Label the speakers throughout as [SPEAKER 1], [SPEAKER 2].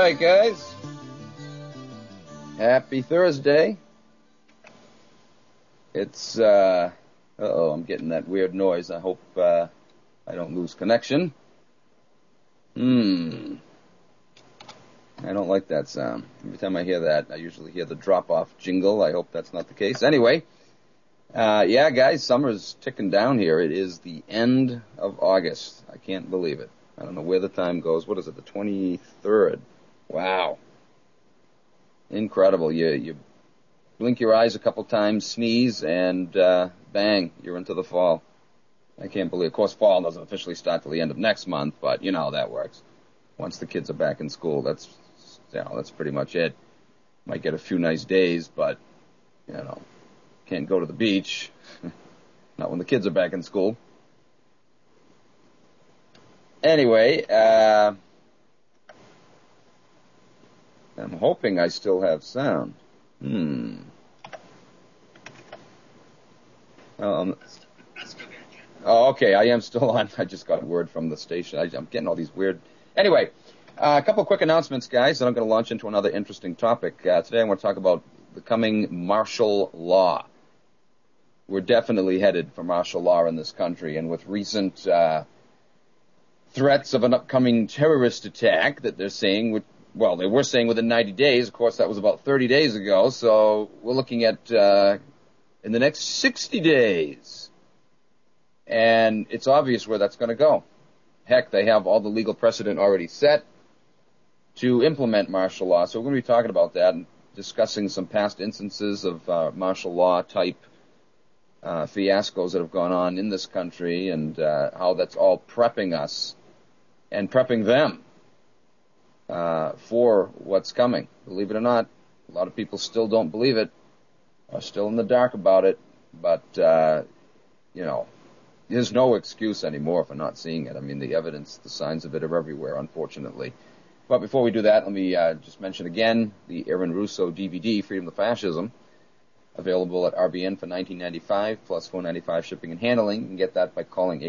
[SPEAKER 1] right, guys. Happy Thursday. It's, uh-oh, I'm getting that weird noise. I hope I don't lose connection. I don't like that sound. Every time I hear that, I usually hear the drop-off jingle. I hope that's not the case. Anyway, yeah, guys, summer's ticking down here. It is the end of August. I can't believe it. I don't know where the time goes. What is it, the 23rd? Wow. Incredible. You blink your eyes a couple times, sneeze, and bang, you're into the fall. I can't believe. Of course, fall doesn't officially start till the end of next month, but you know how that works. Once the kids are back in school, that's pretty much it. Might get a few nice days, but can't go to the beach. Not when the kids are back in school. Anyway, I'm hoping I still have sound. Oh, okay, I am still on. I just got word from the station. I'm getting all these weird... Anyway, a couple of quick announcements, guys, and I'm going to launch into another interesting topic. Today I want to talk about the coming martial law. We're definitely headed for martial law in this country, and with recent threats of an upcoming terrorist attack that they're saying, well, they were saying within 90 days. Of course, that was about 30 days ago, so we're looking at in the next 60 days. And it's obvious where that's going to go. Heck, they have all the legal precedent already set to implement martial law. So we're going to be talking about that and discussing some past instances of martial law type fiascos that have gone on in this country and how that's all prepping us and prepping them for what's coming. Believe it or not, a lot of people still don't believe it, are still in the dark about it, but, there's no excuse anymore for not seeing it. I mean, the evidence, the signs of it are everywhere, unfortunately. But before we do that, let me just mention again the Aaron Russo DVD, Freedom to Fascism, available at RBN for $19.95 plus $4.95 shipping and handling. You can get that by calling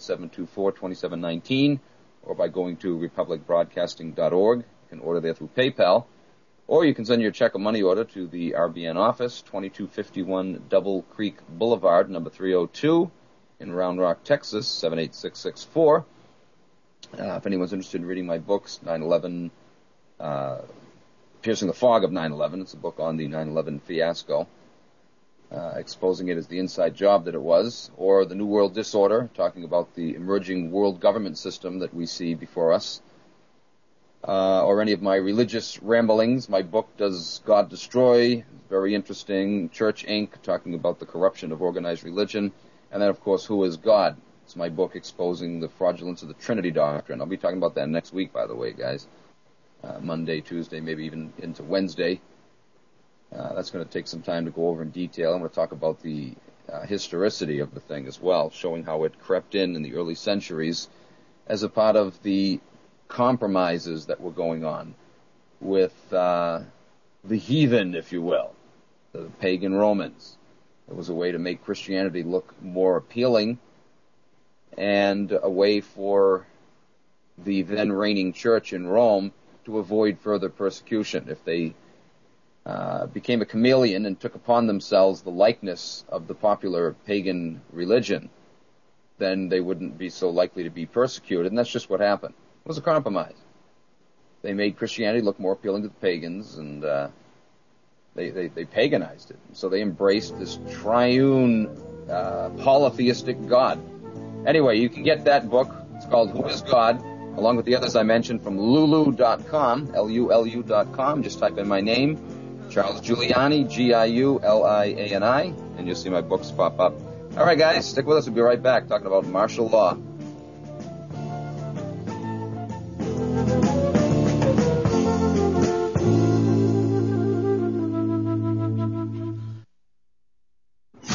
[SPEAKER 1] 800-724-2719 or by going to republicbroadcasting.org. You can order there through PayPal. Or you can send your check or money order to the RBN office, 2251 Double Creek Boulevard, number 302 in Round Rock, Texas, 78664. If anyone's interested in reading my books, 9/11, Piercing the Fog of 9/11, it's a book on the 9/11 fiasco, exposing it as the inside job that it was, or The New World Disorder, talking about the emerging world government system that we see before us, or any of my religious ramblings. My book, Does God Destroy? Very interesting. Church Inc., talking about the corruption of organized religion. And then, of course, Who is God? It's my book exposing the fraudulence of the Trinity doctrine. I'll be talking about that next week, by the way, guys. Monday, Tuesday, maybe even into Wednesday. That's going to take some time to go over in detail. I'm going to talk about the historicity of the thing as well, showing how it crept in the early centuries as a part of the compromises that were going on with the heathen, if you will, the pagan Romans. It was a way to make Christianity look more appealing and a way for the then reigning church in Rome to avoid further persecution. If they became a chameleon and took upon themselves the likeness of the popular pagan religion, then they wouldn't be so likely to be persecuted, and that's just what happened. It was a compromise. They made Christianity look more appealing to the pagans, and they paganized it. So they embraced this triune, polytheistic God. Anyway, you can get that book. It's called Who is God? Along with the others I mentioned from Lulu.com, Lulu.com. Just type in my name, Charles Giuliani, Giuliani, and you'll see my books pop up. All right, guys, stick with us. We'll be right back talking about martial law.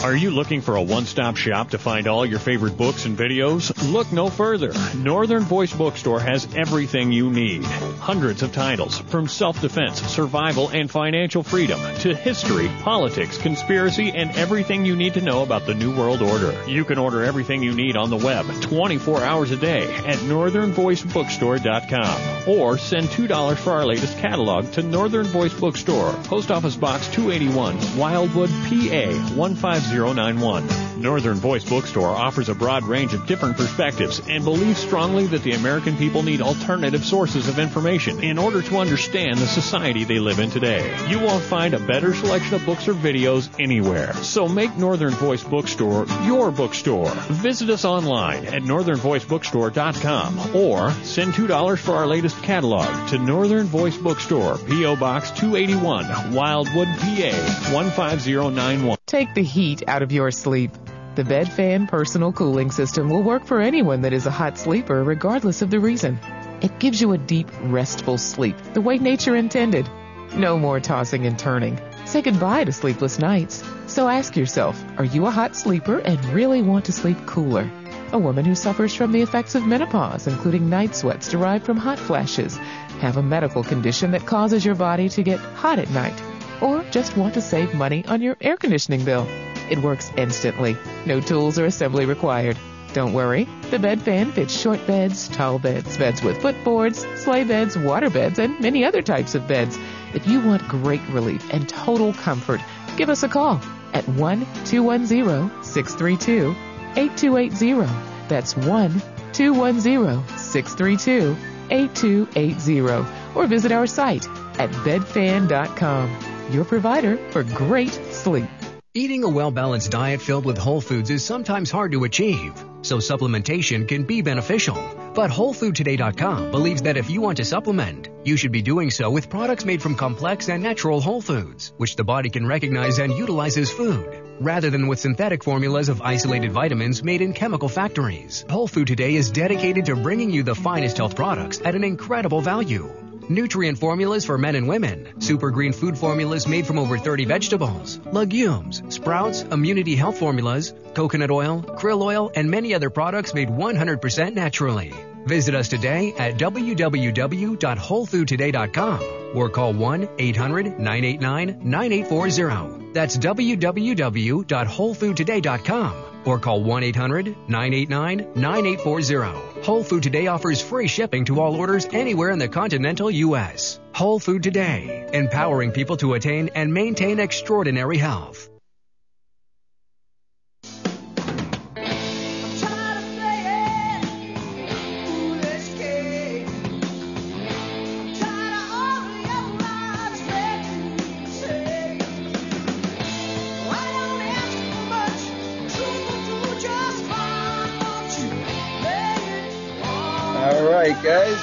[SPEAKER 2] Are you looking for a one-stop shop to find all your favorite books and videos? Look no further. Northern Voice Bookstore has everything you need. Hundreds of titles, from self-defense, survival, and financial freedom to history, politics, conspiracy, and everything you need to know about the New World Order. You can order everything you need on the web 24 hours a day at northernvoicebookstore.com or send $2 for our latest catalog to Northern Voice Bookstore, Post Office Box 281, Wildwood, PA 15091. Northern Voice Bookstore offers a broad range of different perspectives and believes strongly that the American people need alternative sources of information in order to understand the society they live in today. You won't find a better selection of books or videos anywhere. So make Northern Voice Bookstore your bookstore. Visit us online at northernvoicebookstore.com or send $2 for our latest catalog to Northern Voice Bookstore, P.O. Box 281, Wildwood, PA 15091.
[SPEAKER 3] Take the heat out of your sleep. The Bed Fan Personal Cooling System will work for anyone that is a hot sleeper, regardless of the reason. It gives you a deep, restful sleep, the way nature intended. No more tossing and turning. Say goodbye to sleepless nights. So ask yourself, are you a hot sleeper and really want to sleep cooler? A woman who suffers from the effects of menopause, including night sweats derived from hot flashes, have a medical condition that causes your body to get hot at night, or just want to save money on your air conditioning bill. It works instantly. No tools or assembly required. Don't worry. The Bed Fan fits short beds, tall beds, beds with footboards, sleigh beds, water beds, and many other types of beds. If you want great relief and total comfort, give us a call at 1-210-632-8280. That's 1-210-632-8280. Or visit our site at bedfan.com. Your provider for great sleep.
[SPEAKER 4] Eating a well-balanced diet filled with whole foods is sometimes hard to achieve, so supplementation can be beneficial. But WholeFoodToday.com believes that if you want to supplement, you should be doing so with products made from complex and natural whole foods, which the body can recognize and utilize as food, rather than with synthetic formulas of isolated vitamins made in chemical factories. Whole Food Today is dedicated to bringing you the finest health products at an incredible value. Nutrient formulas for men and women, super green food formulas made from over 30 vegetables, legumes, sprouts, immunity health formulas, coconut oil, krill oil, and many other products made 100% naturally. Visit us today at www.wholefoodtoday.com or call 1-800-989-9840. That's www.wholefoodtoday.com or call 1-800-989-9840. Whole Food Today offers free shipping to all orders anywhere in the continental U.S. Whole Food Today, empowering people to attain and maintain extraordinary health.
[SPEAKER 1] All right, guys.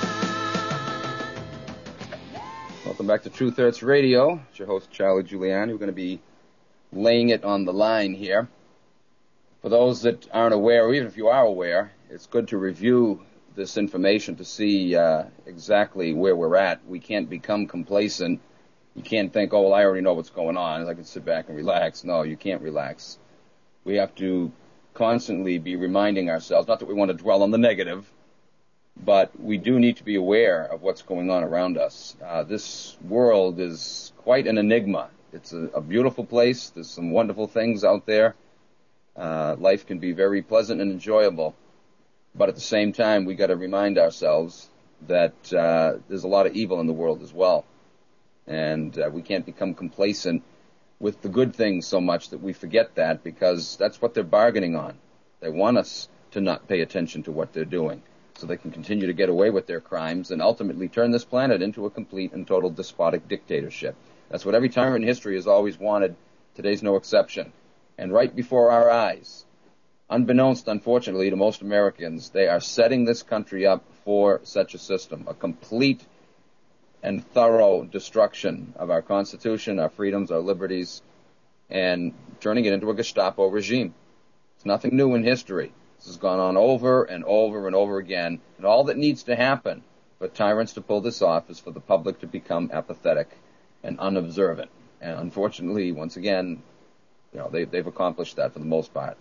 [SPEAKER 1] Welcome back to Truth Hurts Radio. It's your host, Charlie Giuliani. We're going to be laying it on the line here. For those that aren't aware, or even if you are aware, it's good to review this information to see exactly where we're at. We can't become complacent. You can't think, oh, well, I already know what's going on. I can sit back and relax. No, you can't relax. We have to constantly be reminding ourselves, not that we want to dwell on the negative, but we do need to be aware of what's going on around us. This world is quite an enigma. It's a beautiful place. There's some wonderful things out there. Life can be very pleasant and enjoyable. But at the same time, we got to remind ourselves that there's a lot of evil in the world as well. And we can't become complacent with the good things so much that we forget that, because that's what they're bargaining on. They want us to not pay attention to what they're doing, so they can continue to get away with their crimes and ultimately turn this planet into a complete and total despotic dictatorship. That's what every tyrant in history has always wanted. Today's no exception. And right before our eyes, unbeknownst, unfortunately, to most Americans, they are setting this country up for such a system, a complete and thorough destruction of our Constitution, our freedoms, our liberties, and turning it into a Gestapo regime. It's nothing new in history. This has gone on over and over and over again. And all that needs to happen for tyrants to pull this off is for the public to become apathetic and unobservant. And unfortunately, once again, they've accomplished that for the most part.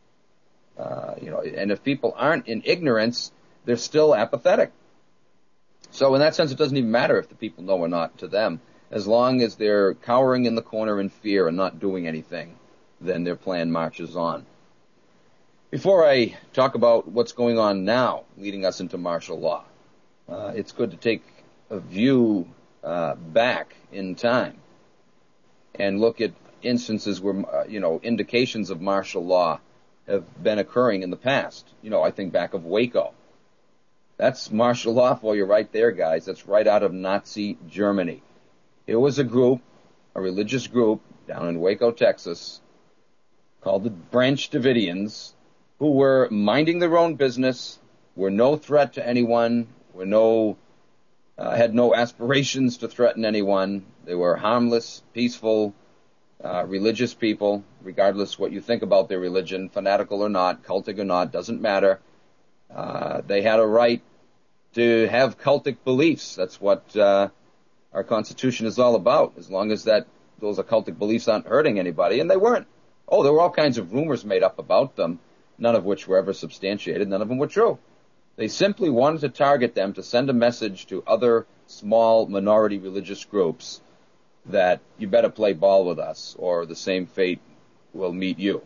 [SPEAKER 1] And if people aren't in ignorance, they're still apathetic. So in that sense, it doesn't even matter if the people know or not to them. As long as they're cowering in the corner in fear and not doing anything, then their plan marches on. Before I talk about what's going on now, leading us into martial law, it's good to take a view back in time and look at instances where, indications of martial law have been occurring in the past. I think back of Waco. That's martial law for you right there, guys. That's right out of Nazi Germany. It was a religious group down in Waco, Texas, called the Branch Davidians, who were minding their own business, were no threat to anyone, had no aspirations to threaten anyone. They were harmless, peaceful, religious people, regardless what you think about their religion, fanatical or not, cultic or not, doesn't matter. They had a right to have cultic beliefs. That's what our Constitution is all about, as long as those occultic beliefs aren't hurting anybody, and they weren't. Oh, there were all kinds of rumors made up about them, none of which were ever substantiated, none of them were true. They simply wanted to target them to send a message to other small minority religious groups that you better play ball with us or the same fate will meet you.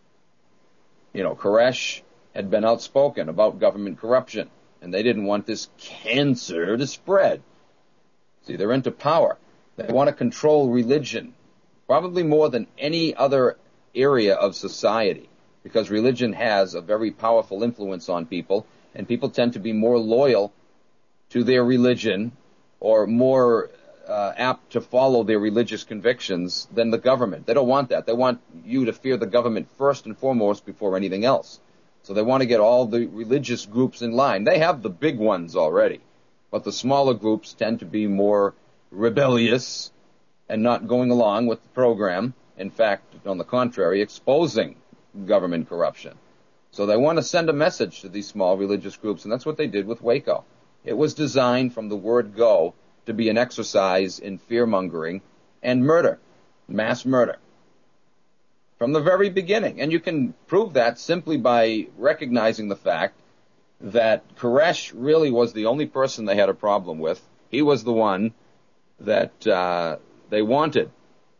[SPEAKER 1] Koresh had been outspoken about government corruption, and they didn't want this cancer to spread. See, they're into power. They want to control religion, probably more than any other area of society, because religion has a very powerful influence on people, and people tend to be more loyal to their religion or more apt to follow their religious convictions than the government. They don't want that. They want you to fear the government first and foremost before anything else. So they want to get all the religious groups in line. They have the big ones already, but the smaller groups tend to be more rebellious and not going along with the program. In fact, on the contrary, exposing government corruption. So they want to send a message to these small religious groups, and that's what they did with Waco. It was designed from the word go to be an exercise in fear-mongering and murder, mass murder, from the very beginning. And you can prove that simply by recognizing the fact that Koresh really was the only person they had a problem with. He was the one that they wanted.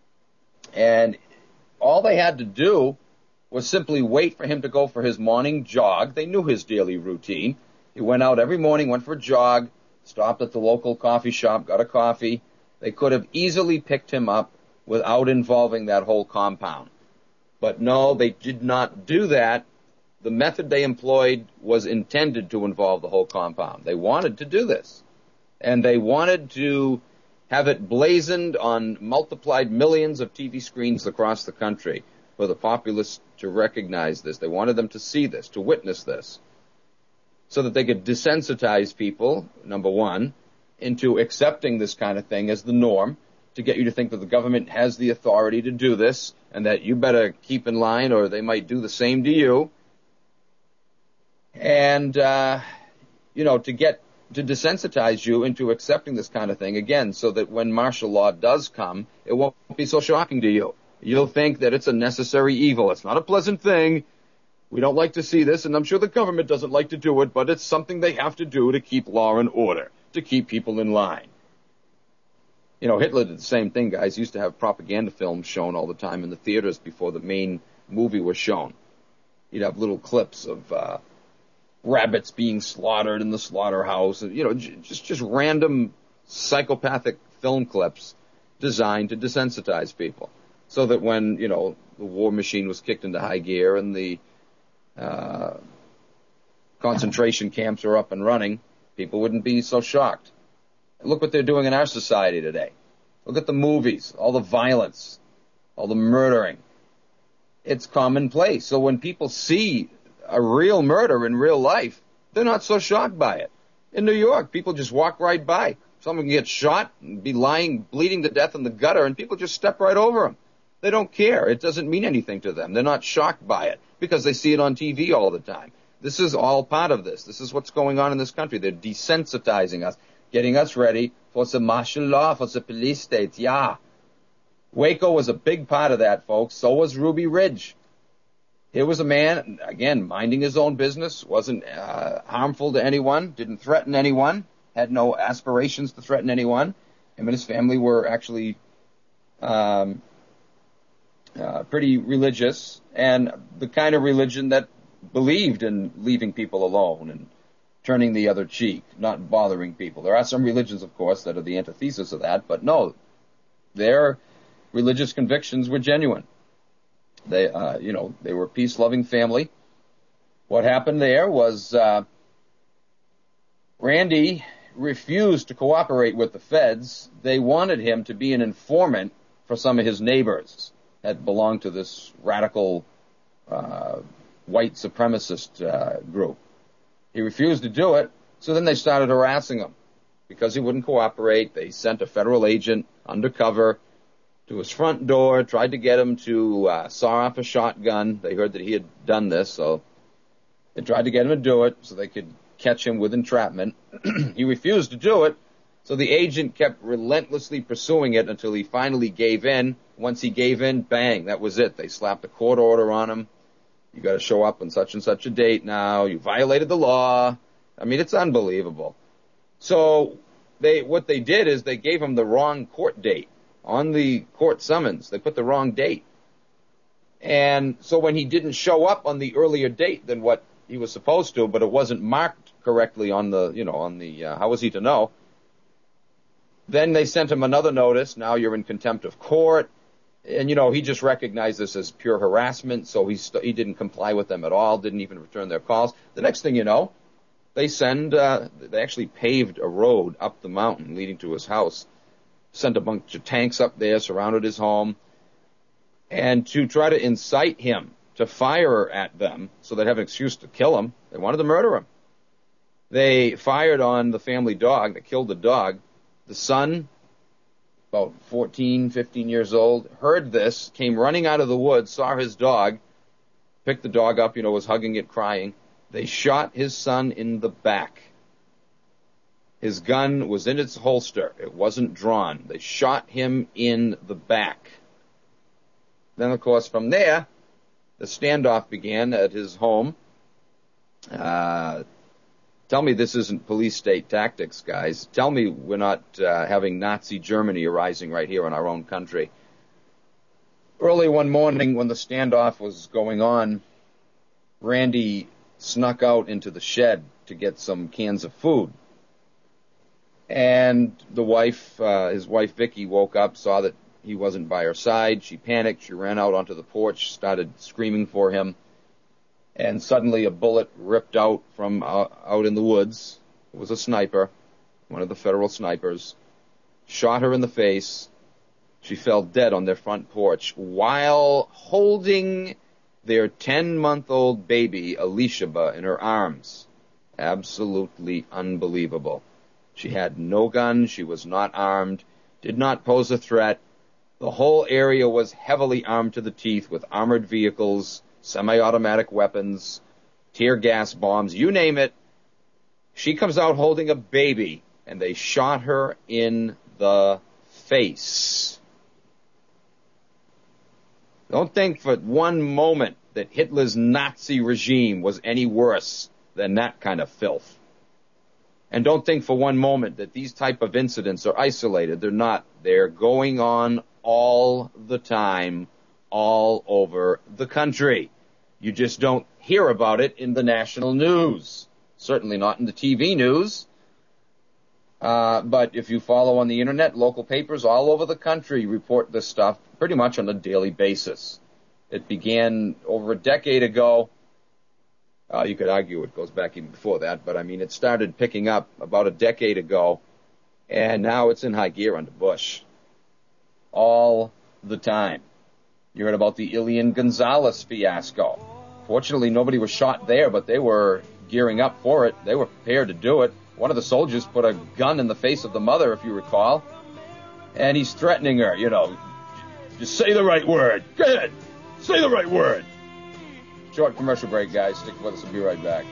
[SPEAKER 1] And all they had to do was simply wait for him to go for his morning jog. They knew his daily routine. He went out every morning, went for a jog, stopped at the local coffee shop, got a coffee. They could have easily picked him up without involving that whole compound. But no, they did not do that. The method they employed was intended to involve the whole compound. They wanted to do this. And they wanted to have it blazoned on multiplied millions of TV screens across the country for the populace to recognize this. They wanted them to see this, to witness this, so that they could desensitize people, number one, into accepting this kind of thing as the norm, to get you to think that the government has the authority to do this and that you better keep in line or they might do the same to you. And, to desensitize you into accepting this kind of thing, again, so that when martial law does come, it won't be so shocking to you. You'll think that it's a necessary evil. It's not a pleasant thing. We don't like to see this, and I'm sure the government doesn't like to do it, but it's something they have to do to keep law and order, to keep people in line. Hitler did the same thing, guys. He used to have propaganda films shown all the time in the theaters before the main movie was shown. He'd have little clips of rabbits being slaughtered in the slaughterhouse, just random psychopathic film clips designed to desensitize people, so that when, the war machine was kicked into high gear and the concentration camps are up and running, people wouldn't be so shocked. Look what they're doing in our society today. Look at the movies, all the violence, all the murdering. It's commonplace. So when people see a real murder in real life, they're not so shocked by it. In New York, people just walk right by. Someone can get shot and be lying, bleeding to death in the gutter, and people just step right over them. They don't care. It doesn't mean anything to them. They're not shocked by it because they see it on TV all the time. This is all part of this. This is what's going on in this country. They're desensitizing us, getting us ready for some martial law, for the police state. Yeah. Waco was a big part of that, folks. So was Ruby Ridge. Here was a man, again, minding his own business, wasn't harmful to anyone, didn't threaten anyone, had no aspirations to threaten anyone. Him and his family were actually pretty religious, and the kind of religion that believed in leaving people alone and turning the other cheek, not bothering people. There are some religions, of course, that are the antithesis of that, but no, their religious convictions were genuine. They were a peace-loving family. What happened there was Randy refused to cooperate with the feds. They wanted him to be an informant for some of his neighbors that belonged to this radical white supremacist group. He refused to do it, so then they started harassing him. Because he wouldn't cooperate, they sent a federal agent undercover to his front door, tried to get him to saw off a shotgun. They heard that he had done this, so they tried to get him to do it so they could catch him with entrapment. He refused to do it, so the agent kept relentlessly pursuing it until he finally gave in. Once he gave in, bang, that was it. They slapped a court order on him. You got to show up on such and such a date now. You violated the law. I mean, it's unbelievable. So what they did is they gave him the wrong court date. On the court summons, they put the wrong date. And so when he didn't show up on the earlier date than what he was supposed to, but it wasn't marked correctly on the, how was he to know? Then they sent him another notice. Now you're in contempt of court. And, he just recognized this as pure harassment, so he didn't comply with them at all, didn't even return their calls. The next thing you know, they actually paved a road up the mountain leading to his house, sent a bunch of tanks up there, surrounded his home, and to try to incite him to fire at them so they'd have an excuse to kill him. They wanted to murder him. They fired on the family dog. They killed the dog. The son, about 14, 15 years old, heard this, came running out of the woods, saw his dog, picked the dog up, was hugging it, crying. They shot his son in the back. His gun was in its holster. It wasn't drawn. They shot him in the back. Then, of course, from there, the standoff began at his home. Tell me this isn't police state tactics, guys. Tell me we're not having Nazi Germany arising right here in our own country. Early one morning when the standoff was going on, Randy snuck out into the shed to get some cans of food. And the wife, his wife Vicky, woke up, saw that he wasn't by her side. She panicked. She ran out onto the porch, started screaming for him. And suddenly a bullet ripped out from out in the woods. It was a sniper, one of the federal snipers. Shot her in the face. She fell dead on their front porch while holding their 10-month-old baby, Elishaba, in her arms. Absolutely unbelievable. She had no gun. She was not armed. Did not pose a threat. The whole area was heavily armed to the teeth with armored vehicles, semi-automatic weapons, tear gas bombs, you name it. She comes out holding a baby, and they shot her in the face. Don't think for one moment that Hitler's Nazi regime was any worse than that kind of filth. And don't think for one moment that these type of incidents are isolated. They're not. They're going on all the time, all over the country. You just don't hear about it in the national news. Certainly not in the TV news. But if you follow on the internet, local papers all over the country report this stuff pretty much on a daily basis. It began over a decade ago. You could argue it goes back even before that, but I mean, it started picking up about a decade ago, and now it's in high gear under Bush. All the time. You heard about the Elian Gonzalez fiasco. Fortunately, nobody was shot there, but they were gearing up for it. They were prepared to do it. One of the soldiers put a gun in the face of the mother, if you recall, and he's threatening her, just say the right word. Go ahead. Say the right word. Short commercial break, guys. Stick with us. We'll be right back.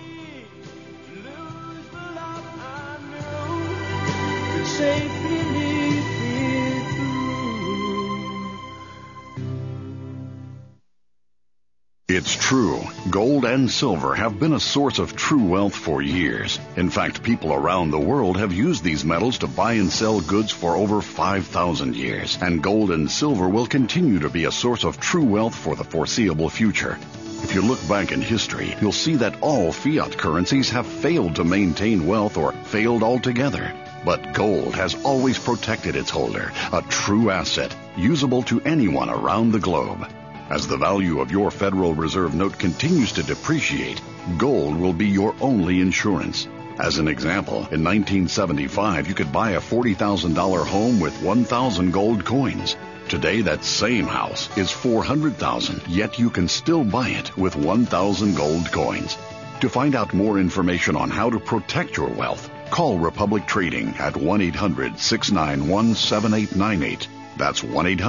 [SPEAKER 5] It's true. Gold and silver have been a source of true wealth for years. In fact, people around the world have used these metals to buy and sell goods for over 5,000 years. And gold and silver will continue to be a source of true wealth for the foreseeable future. If you look back in history, you'll see that all fiat currencies have failed to maintain wealth or failed altogether. But gold has always protected its holder, a true asset, usable to anyone around the globe. As the value of your Federal Reserve note continues to depreciate, gold will be your only insurance. As an example, in 1975, you could buy a $40,000 home with 1,000 gold coins. Today, that same house is $400,000, yet you can still buy it with 1,000 gold coins. To find out more information on how to protect your wealth, call Republic Trading at 1-800-691-7898. That's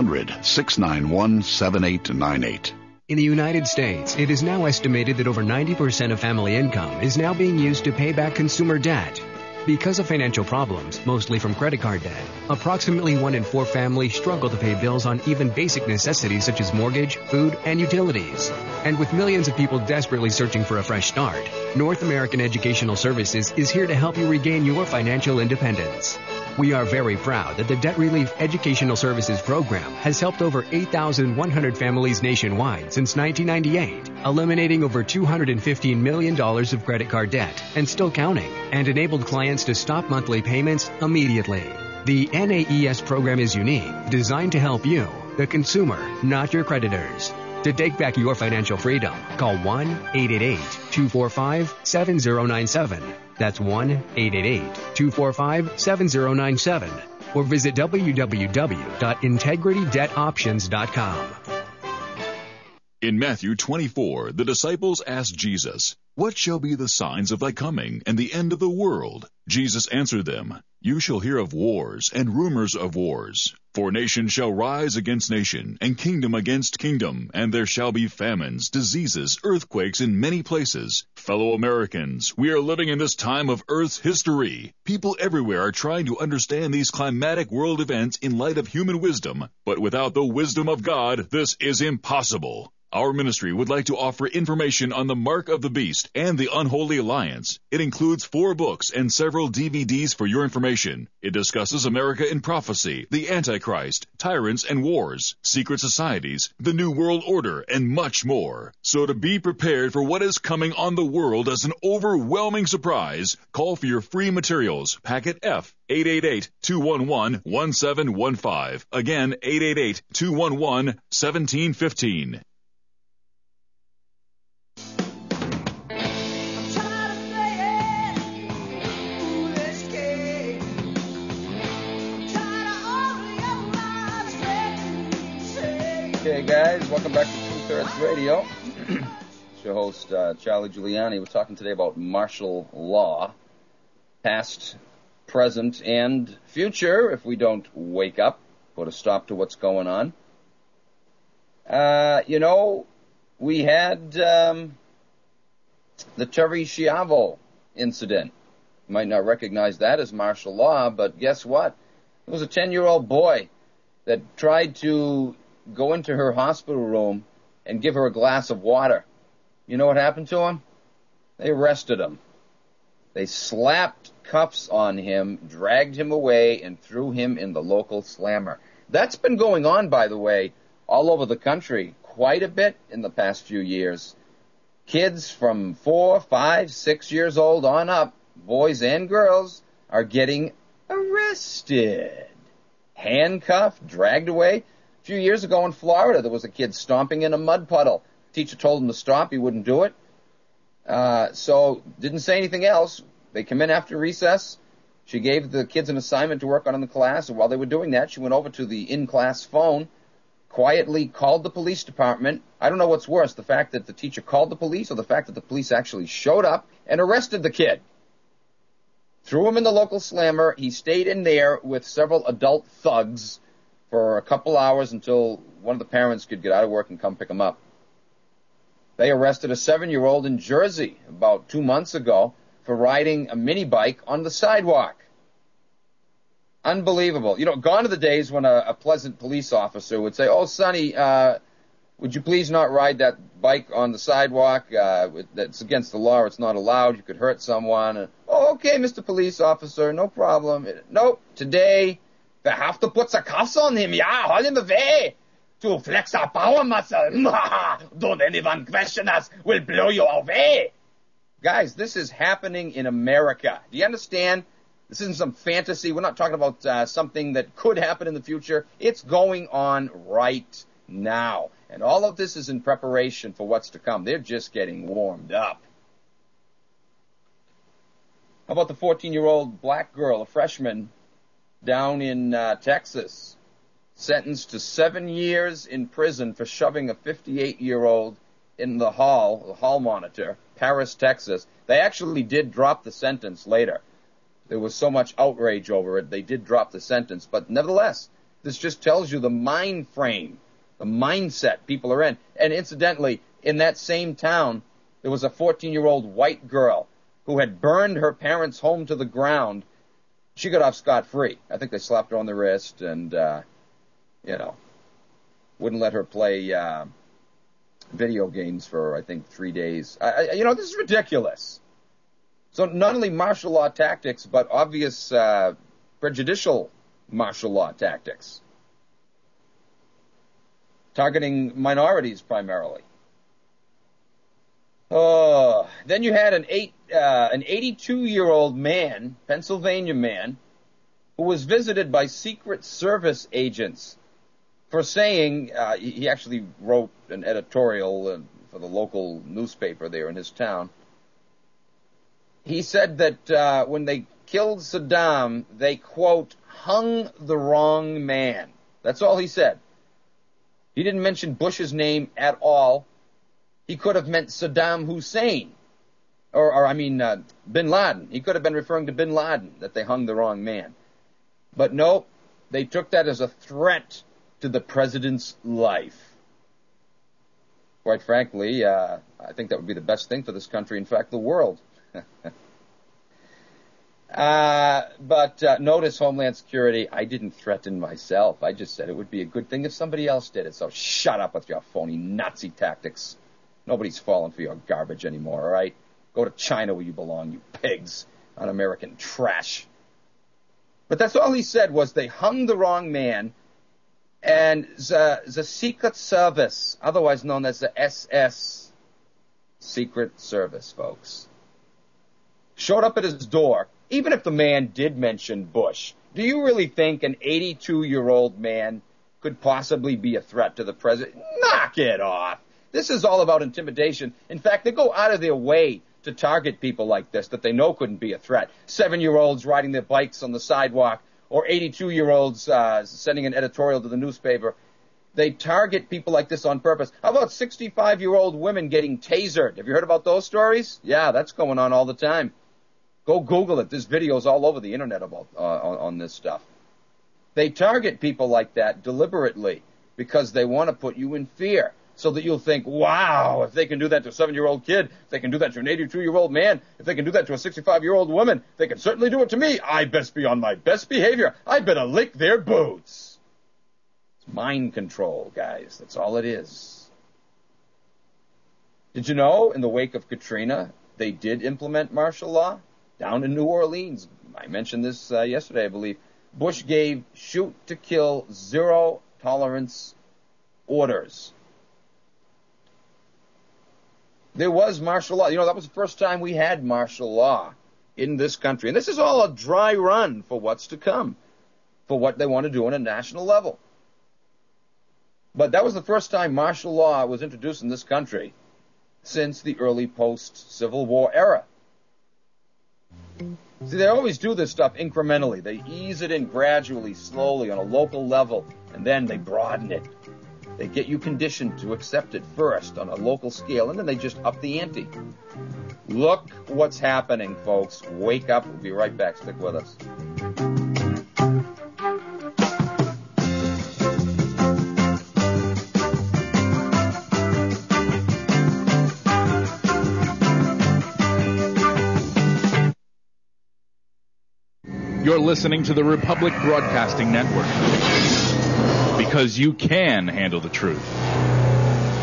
[SPEAKER 5] 1-800-691-7898.
[SPEAKER 4] In the United States, it is now estimated that over 90% of family income is now being used to pay back consumer debt. Because of financial problems, mostly from credit card debt, approximately 1 in 4 families struggle to pay bills on even basic necessities such as mortgage, food, and utilities. And with millions of people desperately searching for a fresh start, North American Educational Services is here to help you regain your financial independence. We are very proud that the Debt Relief Educational Services Program has helped over 8,100 families nationwide since 1998, eliminating over $215 million of credit card debt and still counting, and enabled clients to stop monthly payments immediately. The NAES program is unique, designed to help you, the consumer, not your creditors. To take back your financial freedom, call 1-888-245-7097. That's 1-888-245-7097. Or visit www.integritydebtoptions.com.
[SPEAKER 6] In Matthew 24, the disciples asked Jesus, "What shall be the signs of thy coming and the end of the world?" Jesus answered them, "You shall hear of wars and rumors of wars. For nation shall rise against nation, and kingdom against kingdom, and there shall be famines, diseases, earthquakes in many places. Fellow Americans, we are living in this time of Earth's history. People everywhere are trying to understand these climatic world events in light of human wisdom, but without the wisdom of God, this is impossible. Our ministry would like to offer information on the Mark of the Beast and the Unholy Alliance. It includes 4 books and several DVDs for your information. It discusses America in prophecy, the Antichrist, tyrants and wars, secret societies, the New World Order, and much more. So to be prepared for what is coming on the world as an overwhelming surprise, call for your free materials, Packet F, 888-211-1715. Again, 888-211-1715.
[SPEAKER 1] Okay, guys, welcome back to Two-Thirds Radio. It's your host, Charlie Giuliani. We're talking today about martial law, past, present, and future, if we don't wake up, put a stop to what's going on. We had the Terri Schiavo incident. You might not recognize that as martial law, but guess what? It was a 10-year-old boy that tried to go into her hospital room and give her a glass of water. You know what happened to him? They arrested him. They slapped cuffs on him, dragged him away, and threw him in the local slammer. That's been going on, by the way, all over the country quite a bit in the past few years. Kids from 4, 5, 6 years old on up, boys and girls, are getting arrested. Handcuffed, dragged away. A few years ago in Florida, there was a kid stomping in a mud puddle. Teacher told him to stop. He wouldn't do it. So didn't say anything else. They come in after recess. She gave the kids an assignment to work on in the class. And while they were doing that, she went over to the in-class phone, quietly called the police department. I don't know what's worse, the fact that the teacher called the police or the fact that the police actually showed up and arrested the kid. Threw him in the local slammer. He stayed in there with several adult thugs for a couple hours until one of the parents could get out of work and come pick him up. They arrested a 7-year-old in Jersey about 2 months ago for riding a mini bike on the sidewalk. Unbelievable. Gone are the days when a pleasant police officer would say, "Oh, Sonny, Would you please not ride that bike on the sidewalk? That's against the law. It's not allowed. You could hurt someone. Oh, okay, Mr. Police Officer, no problem. Nope, today, we have to put the cuffs on him. Yeah, hold him away to flex our power muscle. Don't anyone question us. We'll blow you away. Guys, this is happening in America. Do you understand? This isn't some fantasy. We're not talking about something that could happen in the future. It's going on right now. And all of this is in preparation for what's to come. They're just getting warmed up. How about the 14-year-old black girl, a freshman, down in Texas, sentenced to 7 years in prison for shoving a 58-year-old in the hall monitor, Paris, Texas. They actually did drop the sentence later. There was so much outrage over it, they did drop the sentence. But nevertheless, this just tells you the mind frame, the mindset people are in. And incidentally, in that same town, there was a 14-year-old white girl who had burned her parents' home to the ground. She got off scot-free. I think they slapped her on the wrist and, wouldn't let her play video games for, I think, 3 days. This is ridiculous. So not only martial law tactics, but obvious prejudicial martial law tactics. Targeting minorities primarily. Then you had an 82-year-old man, Pennsylvania man, who was visited by Secret Service agents for saying, he actually wrote an editorial for the local newspaper there in his town. He said that when they killed Saddam, they, quote, hung the wrong man. That's all he said. He didn't mention Bush's name at all. He could have meant Saddam Hussein. Bin Laden. He could have been referring to Bin Laden, that they hung the wrong man. But no, they took that as a threat to the president's life. Quite frankly, I think that would be the best thing for this country, in fact, the world. But notice, Homeland Security, I didn't threaten myself. I just said it would be a good thing if somebody else did it. So shut up with your phony Nazi tactics. Nobody's falling for your garbage anymore, all right? Go to China where you belong, you pigs, un-American trash. But that's all he said was they hung the wrong man, and the Secret Service, otherwise known as the SS, Secret Service, folks, showed up at his door. Even if the man did mention Bush, do you really think an 82-year-old man could possibly be a threat to the president? Knock it off. This is all about intimidation. In fact, they go out of their way to target people like this that they know couldn't be a threat. 7-year-olds riding their bikes on the sidewalk, or 82-year-olds sending an editorial to the newspaper. They target people like this on purpose. How about 65-year-old women getting tasered? Have you heard about those stories? Yeah, that's going on all the time. Go Google it. There's videos all over the internet about on this stuff. They target people like that deliberately because they want to put you in fear so that you'll think, wow, if they can do that to a 7-year-old kid, if they can do that to an 82-year-old man, if they can do that to a 65-year-old woman, they can certainly do it to me. I best be on my best behavior. I better lick their boots. It's mind control, guys. That's all it is. Did you know in the wake of Katrina, they did implement martial law? Down in New Orleans, I mentioned this yesterday, I believe, Bush gave shoot-to-kill, zero-tolerance orders. There was martial law. That was the first time we had martial law in this country. And this is all a dry run for what's to come, for what they want to do on a national level. But that was the first time martial law was introduced in this country since the early post-Civil War era. See, they always do this stuff incrementally. They ease it in gradually, slowly, on a local level, and then they broaden it. They get you conditioned to accept it first on a local scale, and then they just up the ante. Look what's happening, folks. Wake up. We'll be right back. Stick with us.
[SPEAKER 7] You're listening to the Republic Broadcasting Network, because you can handle the truth.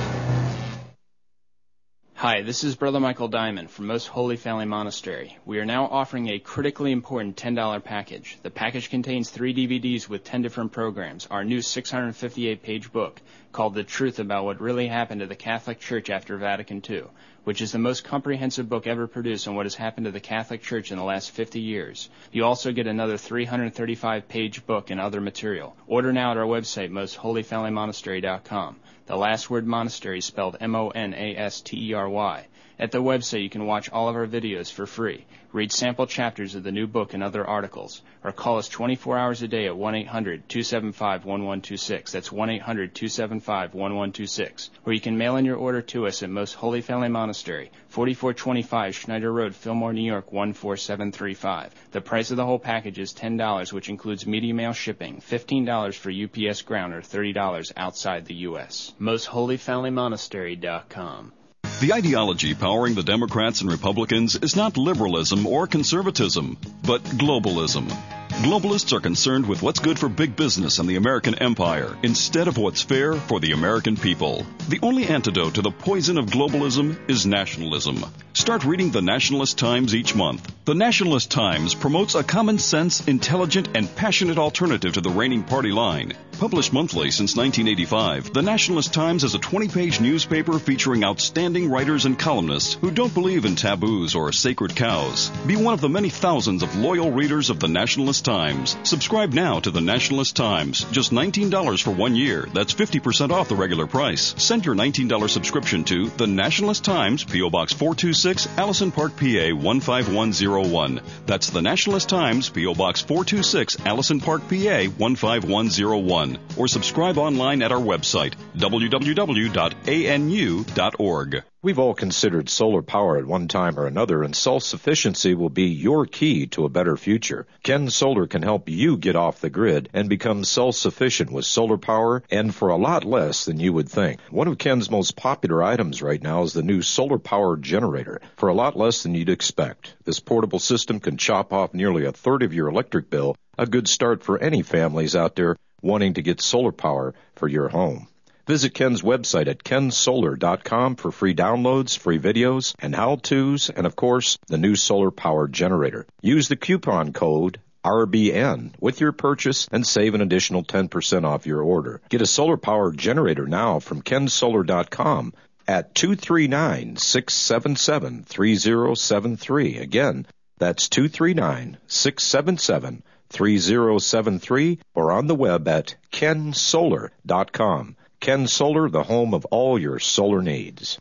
[SPEAKER 8] Hi, this is Brother Michael Diamond from Most Holy Family Monastery. We are now offering a critically important $10 package. The package contains 3 DVDs with 10 different programs, our new 658-page book called The Truth About What Really Happened to the Catholic Church After Vatican II, which is the most comprehensive book ever produced on what has happened to the Catholic Church in the last 50 years. You also get another 335-page book and other material. Order now at our website, mostholyfamilymonastery.com. The last word monastery is spelled M-O-N-A-S-T-E-R-Y. At the website, you can watch all of our videos for free, read sample chapters of the new book and other articles, or call us 24 hours a day at 1-800-275-1126. That's 1-800-275-1126. Or you can mail in your order to us at Most Holy Family Monastery, 4425 Schneider Road, Fillmore, New York, 14735. The price of the whole package is $10, which includes media mail shipping, $15 for UPS ground, or $30 outside the U.S. MostHolyFamilyMonastery.com.
[SPEAKER 9] The ideology powering the Democrats and Republicans is not liberalism or conservatism, but globalism. Globalists are concerned with what's good for big business and the American empire instead of what's fair for the American people. The only antidote to the poison of globalism is nationalism. Start reading the Nationalist Times each month. The Nationalist Times promotes a common sense, intelligent, and passionate alternative to the reigning party line. Published monthly since 1985, the Nationalist Times is a 20-page newspaper featuring outstanding writers and columnists who don't believe in taboos or sacred cows. Be one of the many thousands of loyal readers of the Nationalist Times. Subscribe now to the Nationalist Times. Just $19 for 1 year. That's 50% off the regular price. Send your $19 subscription to the Nationalist Times, P.O. Box 426, Allison Park, PA 15101. That's the Nationalist Times, P.O. Box 426, Allison Park, PA 15101. Or subscribe online at our website, www.anu.org.
[SPEAKER 10] We've all considered solar power at one time or another, and self-sufficiency will be your key to a better future. Ken Solar can help you get off the grid and become self-sufficient with solar power, and for a lot less than you would think. One of Ken's most popular items right now is the new solar power generator, for a lot less than you'd expect. This portable system can chop off nearly a third of your electric bill, a good start for any families out there wanting to get solar power for your home. Visit Ken's website at kensolar.com for free downloads, free videos, and how-tos, and of course, the new solar power generator. Use the coupon code RBN with your purchase and save an additional 10% off your order. Get a solar power generator now from kensolar.com at 239-677-3073. Again, that's 239-677-3073, or on the web at kensolar.com. Ken Solar, the home of all your solar needs.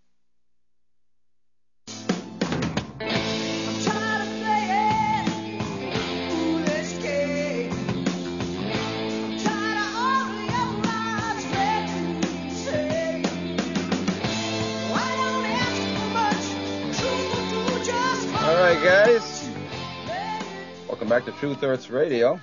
[SPEAKER 1] All right, guys. Welcome back to Truth Earths Radio.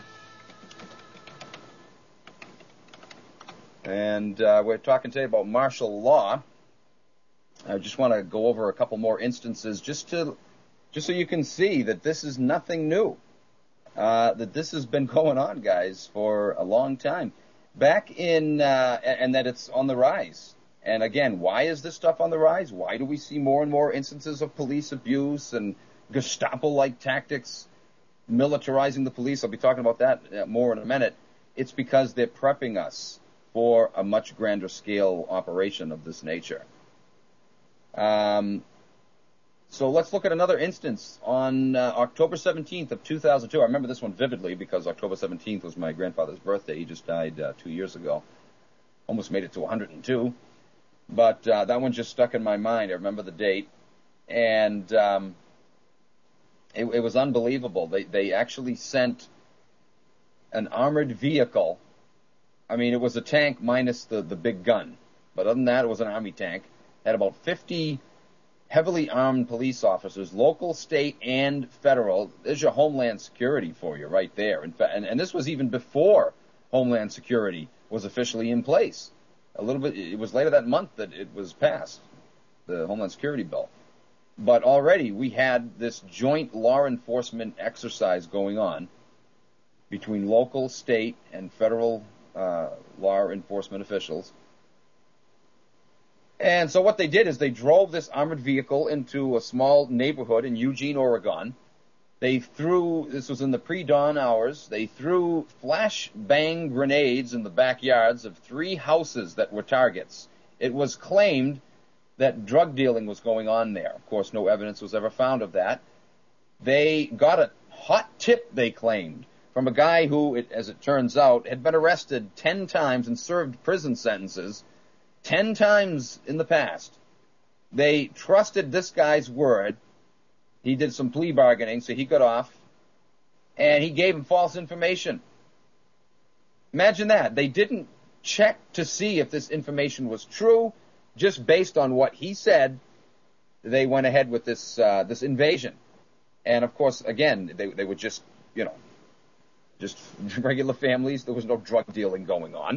[SPEAKER 1] And we're talking today about martial law. I just want to go over a couple more instances just so you can see that this is nothing new. That this has been going on, guys, for a long time. Back in, and that it's on the rise. And again, why is this stuff on the rise? Why do we see more and more instances of police abuse and Gestapo-like tactics, militarizing the police? I'll be talking about that more in a minute. It's because they're prepping us for a much grander scale operation of this nature. So let's look at another instance. On October 17th of 2002, I remember this one vividly because October 17th was my grandfather's birthday. He just died 2 years ago. Almost made it to 102. But that one just stuck in my mind. I remember the date. And it was unbelievable. They actually sent an armored vehicle. I mean, it was a tank minus the big gun. But other than that, it was an army tank. It had about 50 heavily armed police officers, local, state, and federal. There's your Homeland Security for you right there. In fact, and this was even before Homeland Security was officially in place. A little bit, it was later that month that it was passed, the Homeland Security bill. But already we had this joint law enforcement exercise going on between local, state, and federal law enforcement officials. And so what they did is they drove this armored vehicle into a small neighborhood in Eugene, Oregon. This was in the pre-dawn hours, they threw flashbang grenades in the backyards of 3 houses that were targets. It was claimed that drug dealing was going on there. Of course, no evidence was ever found of that. They got a hot tip, they claimed, from a guy who, as it turns out, had been arrested 10 times and served prison sentences 10 times in the past. They trusted this guy's word. He did some plea bargaining, so he got off, and he gave him false information. Imagine that. They didn't check to see if this information was true. Just based on what he said, they went ahead with this invasion. And, of course, again, they were just regular families. There was no drug dealing going on.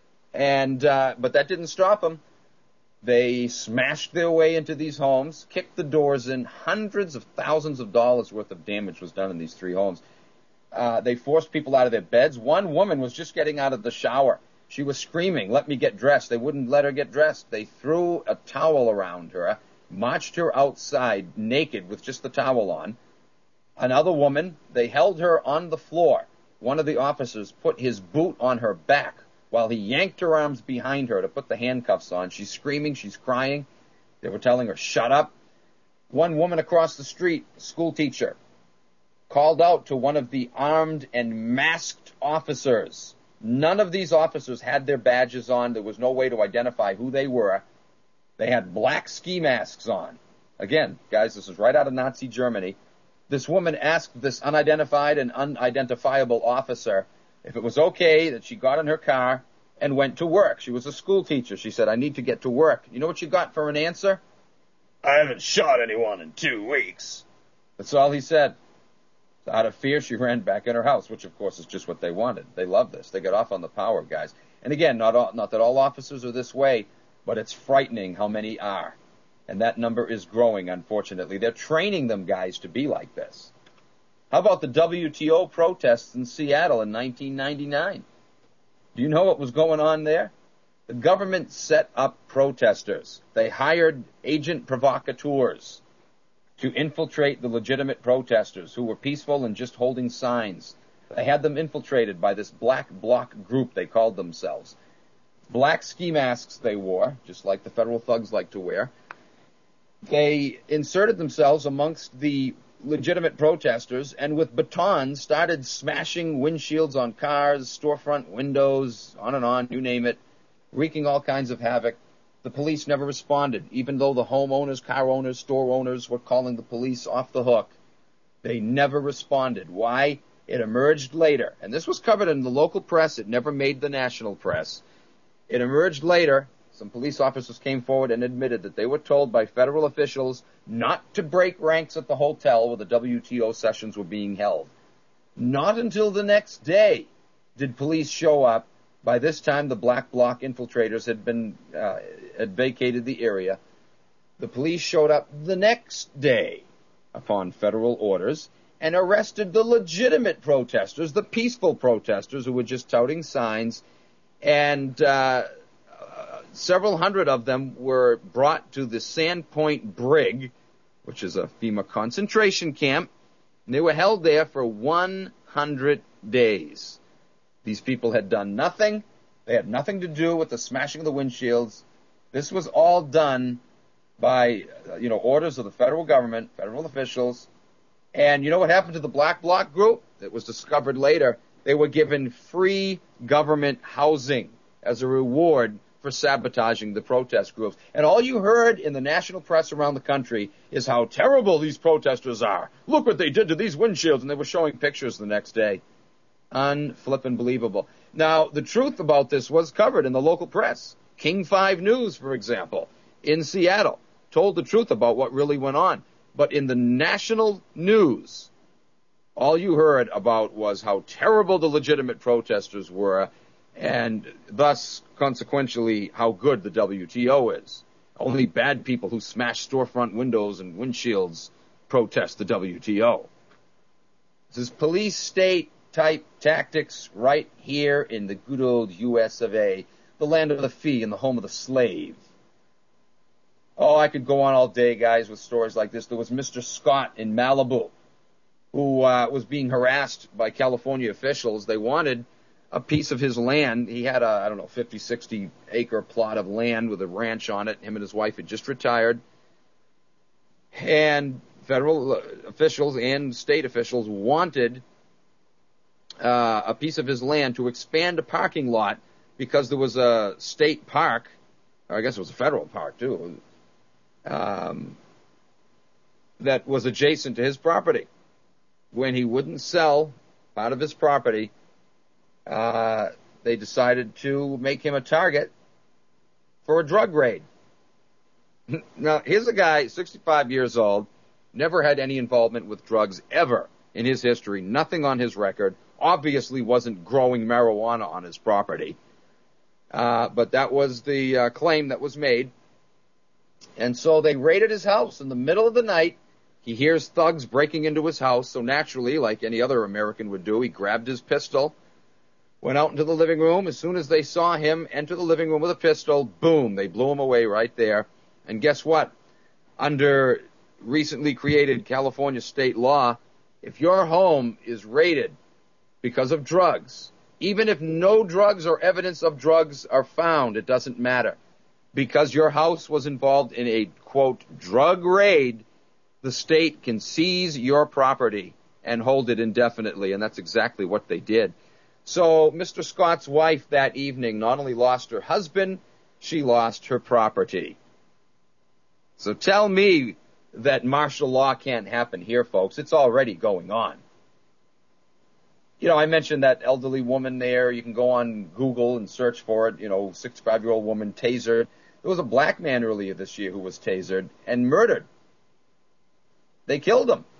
[SPEAKER 1] But that didn't stop them. They smashed their way into these homes, kicked the doors in. Hundreds of thousands of dollars worth of damage was done in these 3 homes. They forced people out of their beds. One woman was just getting out of the shower. She was screaming, "Let me get dressed." They wouldn't let her get dressed. They threw a towel around her, marched her outside naked with just the towel on. Another woman, they held her on the floor. One of the officers put his boot on her back while he yanked her arms behind her to put the handcuffs on. She's screaming, she's crying. They were telling her, "Shut up." One woman across the street, a school teacher, called out to one of the armed and masked officers. None of these officers had their badges on. There was no way to identify who they were. They had black ski masks on. Again, guys, this is right out of Nazi Germany. This woman asked this unidentified and unidentifiable officer if it was okay that she got in her car and went to work. She was a school teacher. She said, "I need to get to work." You know what she got for an answer? "I haven't shot anyone in 2 weeks. That's all he said. So out of fear, she ran back in her house, which, of course, is just what they wanted. They love this. They got off on the power, guys. And again, not that all officers are this way, but it's frightening how many are. And that number is growing, unfortunately. They're training them, guys, to be like this. How about the WTO protests in Seattle in 1999? Do you know what was going on there? The government set up protesters. They hired agent provocateurs to infiltrate the legitimate protesters who were peaceful and just holding signs. They had them infiltrated by this black bloc group, they called themselves. Black ski masks they wore, just like the federal thugs like to wear. They inserted themselves amongst the legitimate protesters and with batons started smashing windshields on cars, storefront windows, on and on, you name it, wreaking all kinds of havoc. The police never responded, even though the homeowners, car owners, store owners were calling the police off the hook. They never responded. Why? It emerged later, and this was covered in the local press. It never made the national press. It emerged later. Some police officers came forward and admitted that they were told by federal officials not to break ranks at the hotel where the WTO sessions were being held. Not until the next day did police show up. By this time, the black bloc infiltrators had vacated the area. The police showed up the next day upon federal orders and arrested the legitimate protesters, the peaceful protesters who were just touting signs, and several hundred of them were brought to the Sandpoint Brig, which is a FEMA concentration camp, and they were held there for 100 days. These people had done nothing. They had nothing to do with the smashing of the windshields. This was all done by, orders of the federal government, federal officials. And you know what happened to the Black Bloc group? It was discovered later. They were given free government housing as a reward for sabotaging the protest groups. And all you heard in the national press around the country is how terrible these protesters are. Look what they did to these windshields. And they were showing pictures the next day. Unflippin' believable. Now, the truth about this was covered in the local press. King 5 News, for example, in Seattle, told the truth about what really went on. But in the national news, all you heard about was how terrible the legitimate protesters were, and thus, consequentially, how good the WTO is. Only bad people who smash storefront windows and windshields protest the WTO. This is police state type tactics right here in the good old U.S. of A., the land of the free and the home of the slave. Oh, I could go on all day, guys, with stories like this. There was Mr. Scott in Malibu who was being harassed by California officials. They wanted a piece of his land. He had a, 50, 60 acre plot of land with a ranch on it. Him and his wife had just retired. And federal officials and state officials wanted a piece of his land to expand a parking lot because there was a state park, or I guess it was a federal park too, that was adjacent to his property. When he wouldn't sell part of his property, they decided to make him a target for a drug raid. Now, here's a guy, 65 years old, never had any involvement with drugs ever in his history, nothing on his record, obviously wasn't growing marijuana on his property. But that was the claim that was made. And so they raided his house in the middle of the night. He hears thugs breaking into his house, so naturally, like any other American would do, he grabbed his pistol, went out into the living room. As soon as they saw him enter the living room with a pistol, boom, they blew him away right there. And guess what? Under recently created California state law, if your home is raided because of drugs, even if no drugs or evidence of drugs are found, it doesn't matter. Because your house was involved in a, quote, drug raid, the state can seize your property and hold it indefinitely, and that's exactly what they did. So Mr. Scott's wife that evening not only lost her husband, she lost her property. So tell me that martial law can't happen here, folks. It's already going on. You know, I mentioned that elderly woman there. You can go on Google and search for it. 65-year-old woman tasered. There was a black man earlier this year who was tasered and murdered. They killed him.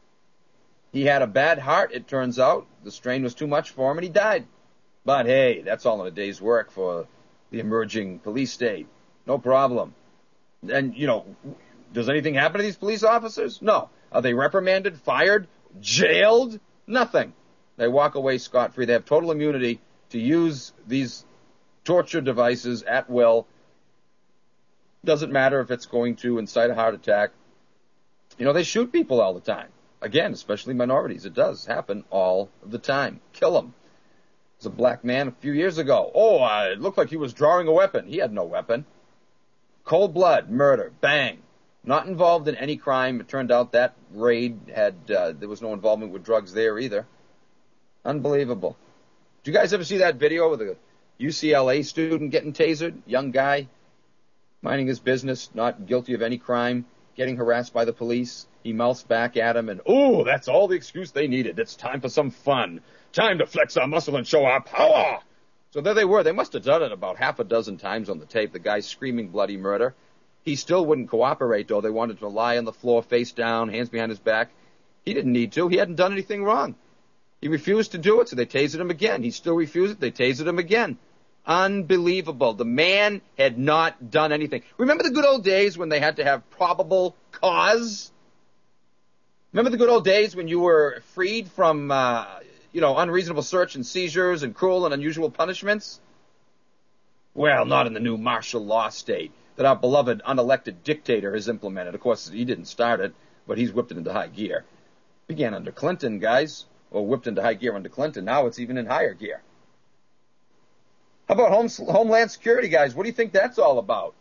[SPEAKER 1] He had a bad heart, it turns out. The strain was too much for him, and he died. But hey, that's all in a day's work for the emerging police state. No problem. And, does anything happen to these police officers? No. Are they reprimanded, fired, jailed? Nothing. They walk away scot-free. They have total immunity to use these torture devices at will. Doesn't matter if it's going to incite a heart attack. They shoot people all the time. Again, especially minorities. It does happen all the time. Kill them. There's a black man a few years ago. It looked like he was drawing a weapon. He had no weapon. Cold blood, murder, bang. Not involved in any crime. It turned out that raid there was no involvement with drugs there either. Unbelievable. Did you guys ever see that video of the UCLA student getting tasered? Young guy, minding his business, not guilty of any crime, getting harassed by the police. He mouths back at him and, that's all the excuse they needed. It's time for some fun. Time to flex our muscle and show our power. So there they were. They must have done it about half a dozen times on the tape. The guy screaming bloody murder. He still wouldn't cooperate, though. They wanted to lie on the floor, face down, hands behind his back. He didn't need to. He hadn't done anything wrong. He refused to do it, so they tasered him again. He still refused it. They tasered him again. Unbelievable. The man had not done anything. Remember the good old days when they had to have probable cause? Remember the good old days when you were freed from, unreasonable search and seizures and cruel and unusual punishments? Well, not in the new martial law state that our beloved unelected dictator has implemented. Of course, he didn't start it, but he's whipped it into high gear. Began under Clinton, guys, or whipped into high gear under Clinton. Now it's even in higher gear. How about Homeland Security, guys? What do you think that's all about?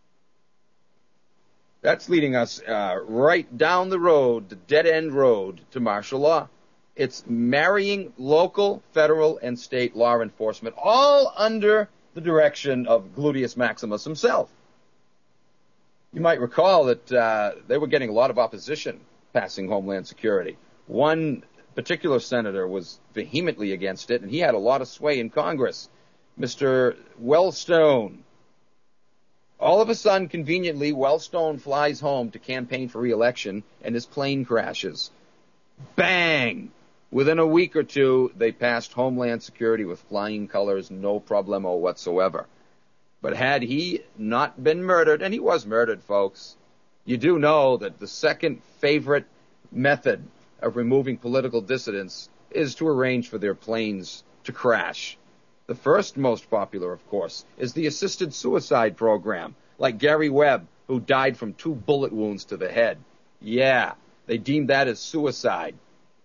[SPEAKER 1] That's leading us right down the road, the dead-end road to martial law. It's marrying local, federal, and state law enforcement, all under the direction of Gluteus Maximus himself. You might recall that they were getting a lot of opposition passing Homeland Security. One particular senator was vehemently against it, and he had a lot of sway in Congress. Mr. Wellstone. All of a sudden, conveniently, Wellstone flies home to campaign for re-election, and his plane crashes. Bang! Within a week or two, they passed Homeland Security with flying colors, no problemo whatsoever. But had he not been murdered, and he was murdered, folks, you do know that the second favorite method of removing political dissidents is to arrange for their planes to crash. The first most popular, of course, is the assisted suicide program, like Gary Webb who died from 2 bullet wounds to the head. Yeah, they deemed that as suicide.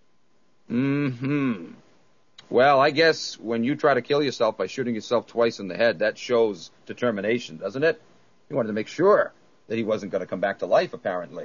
[SPEAKER 1] Well, I guess when you try to kill yourself by shooting yourself twice in the head, that shows determination, doesn't it? He wanted to make sure that he wasn't going to come back to life, apparently.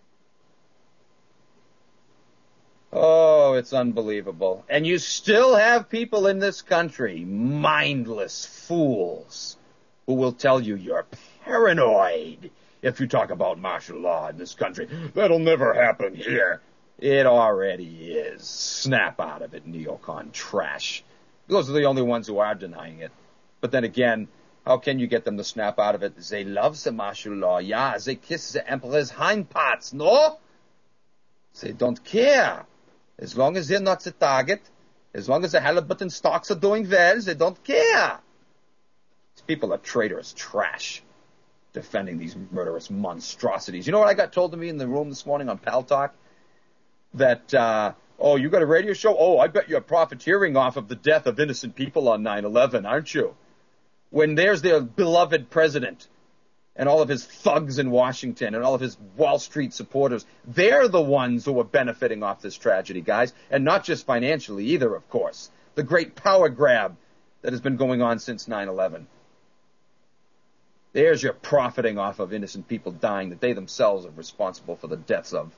[SPEAKER 1] Oh, it's unbelievable. And you still have people in this country, mindless fools, who will tell you you're paranoid if you talk about martial law in this country. That'll never happen here. It already is. Snap out of it, neocon trash. Those are the only ones who are denying it. But then again, how can you get them to snap out of it? They love the martial law. Yeah, they kiss the emperor's hindparts, no? They don't care. As long as they're not the target, as long as the Halliburton stocks are doing well, they don't care. These people are traitorous trash, defending these murderous monstrosities. You know what I got told to me in the room this morning on Pal Talk? That, you got a radio show? Oh, I bet you're profiteering off of the death of innocent people on 9/11, aren't you? When there's their beloved president and all of his thugs in Washington and all of his Wall Street supporters, they're the ones who are benefiting off this tragedy, guys, and not just financially either, of course. The great power grab that has been going on since 9/11. There's your profiting off of innocent people dying that they themselves are responsible for the deaths of.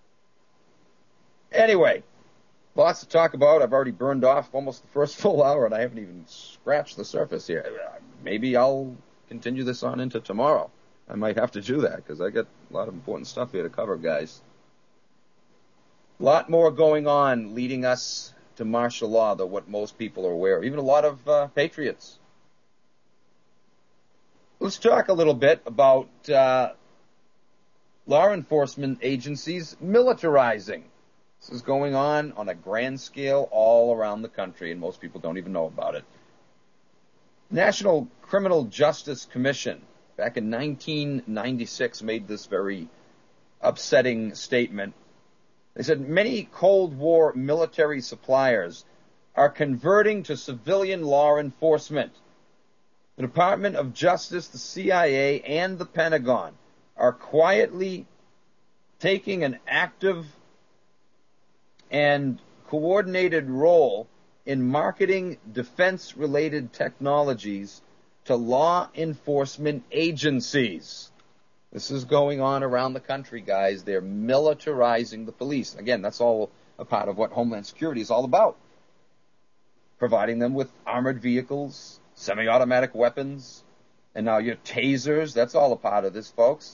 [SPEAKER 1] Anyway, lots to talk about. I've already burned off almost the first full hour, and I haven't even scratched the surface here. Maybe I'll continue this on into tomorrow. I might have to do that, because I got a lot of important stuff here to cover, guys. A lot more going on leading us to martial law than what most people are aware of, even a lot of patriots. Let's talk a little bit about law enforcement agencies militarizing. This is going on a grand scale all around the country, and most people don't even know about it. National Criminal Justice Commission, back in 1996, made this very upsetting statement. They said many Cold War military suppliers are converting to civilian law enforcement. The Department of Justice, the CIA, and the Pentagon are quietly taking an active and coordinated role in marketing defense-related technologies to law enforcement agencies. This is going on around the country, guys. They're militarizing the police. Again, that's all a part of what Homeland Security is all about. Providing them with armored vehicles, semi-automatic weapons, and now your tasers. That's all a part of this, folks.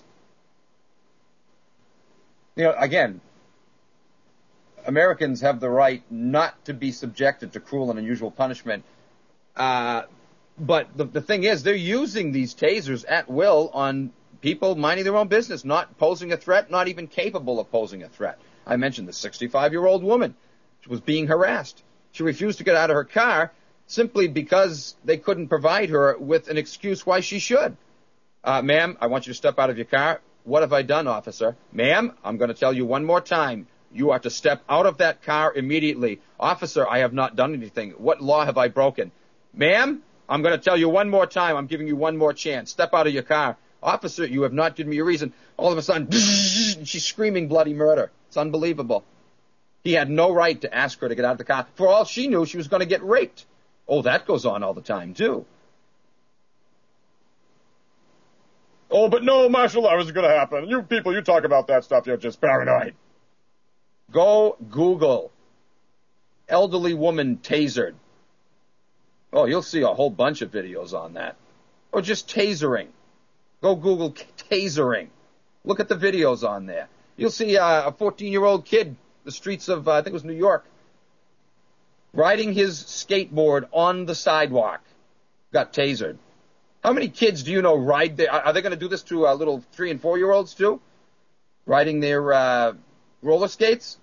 [SPEAKER 1] You know, again, Americans have the right not to be subjected to cruel and unusual punishment. But the thing is, they're using these tasers at will on people minding their own business, not posing a threat, not even capable of posing a threat. I mentioned the 65-year-old woman. She was being harassed. She refused to get out of her car simply because they couldn't provide her with an excuse why she should. Ma'am, I want you to step out of your car. What have I done, officer? Ma'am, I'm going to tell you one more time. You are to step out of that car immediately. Officer, I have not done anything. What law have I broken? Ma'am, I'm going to tell you one more time. I'm giving you one more chance. Step out of your car. Officer, you have not given me a reason. All of a sudden, she's screaming bloody murder. It's unbelievable. He had no right to ask her to get out of the car. For all she knew, she was going to get raped. Oh, that goes on all the time, too. Oh, but no, martial law isn't going to happen. You people, you talk about that stuff, you're just paranoid. Go Google elderly woman tasered. Oh, you'll see a whole bunch of videos on that. Or just tasering. Go Google tasering. Look at the videos on there. You'll see a 14-year-old kid, the streets of, I think it was New York, riding his skateboard on the sidewalk, got tasered. How many kids do you know ride there? Are they going to do this to little 3- and 4-year-olds too? Riding their roller skates?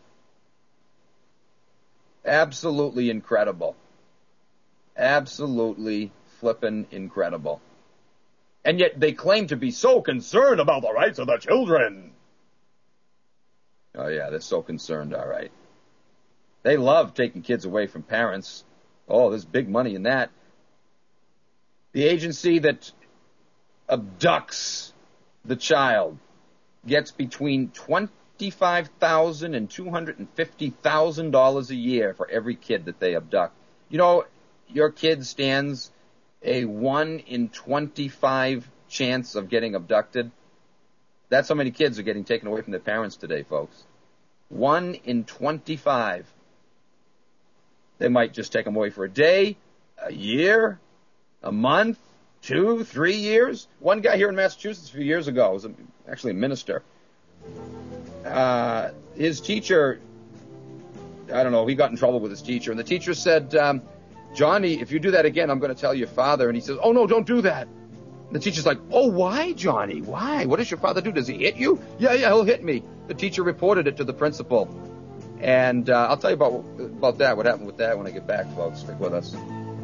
[SPEAKER 1] Absolutely incredible. Absolutely flippin' incredible. And yet they claim to be so concerned about the rights of the children. Oh yeah, they're so concerned, all right. They love taking kids away from parents. Oh, there's big money in that. The agency that abducts the child gets between $25,000 and $250,000 a year for every kid that they abduct. You know, your kid stands a 1 in 25 chance of getting abducted. That's how many kids are getting taken away from their parents today, folks. 1 in 25. They might just take them away for a day, a year, a month, 2, 3 years. One guy here in Massachusetts a few years ago was actually a minister. His teacher, I don't know, he got in trouble with his teacher, and the teacher said, Johnny, if you do that again, I'm going to tell your father. And he says, oh, no, don't do that. The teacher's like, oh, why, Johnny? Why? What does your father do? Does he hit you? Yeah, he'll hit me. The teacher reported it to the principal. And I'll tell you about that, what happened with that when I get back, folks. Stick with us.